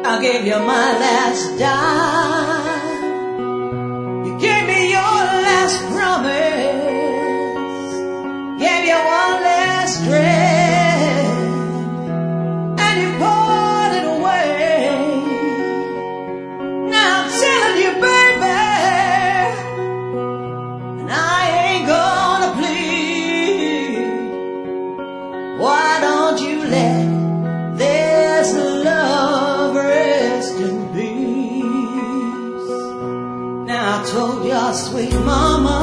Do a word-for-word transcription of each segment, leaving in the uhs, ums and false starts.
I gave you my last dime. You gave me your last promise. Gave you one last drink, and you poured it away. Now I'm telling you, baby, and I ain't gonna plead. Why don't you let this love rest in peace? Now I told your sweet mama,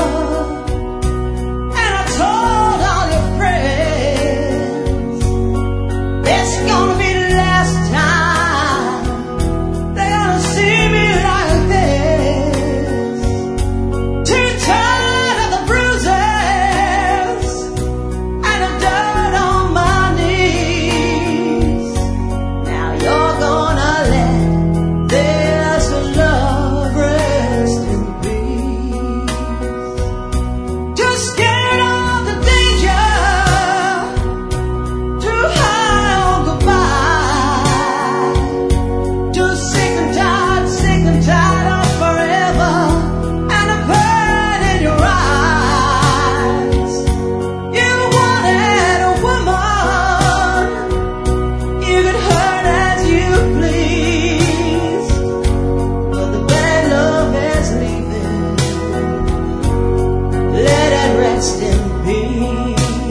and I told all your friends, it's gonna be the last time they're gonna see me like this. Too tired of the bruises and the dirt on my knees. Now you're gonna let this love rest in peace. Too scared of the danger, too high on goodbye, too sick and tired, sick and tired of forever and the pain in your eyes. You wanted a woman you could hurt as you please, but the bad love is leaving. Let it rest in peace.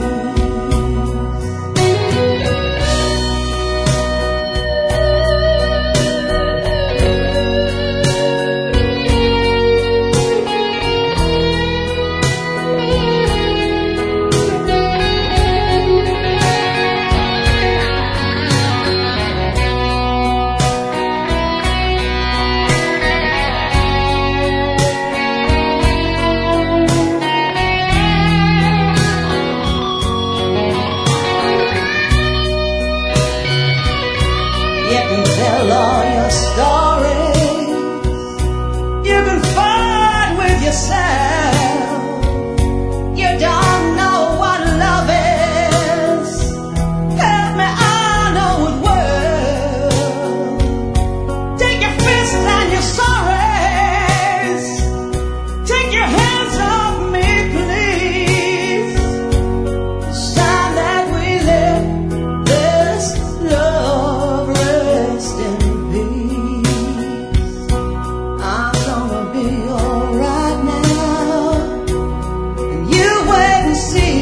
You can tell all your stories. You can fight with yourself. You don't know what love is. Help me, I know it well. Take your fists and your sorries. Take your hands off me, please. It's time that we let this love rest in peace. I'm gonna be alright now, and you wait and see.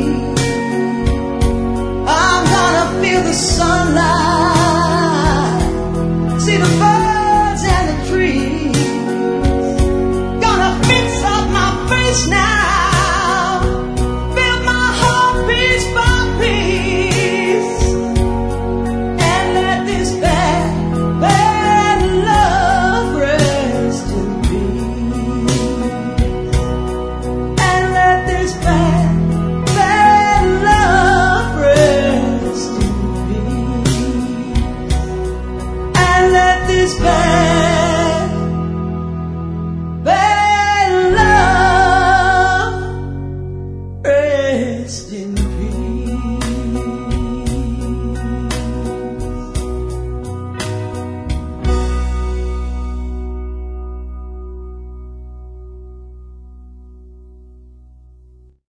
I'm gonna feel the sunlight, see the birds and the trees. Gonna fix up my face now, build my heart piece by piece, and let this bad, bad love rest in peace. And let this bad, bad love rest in peace. And let this bad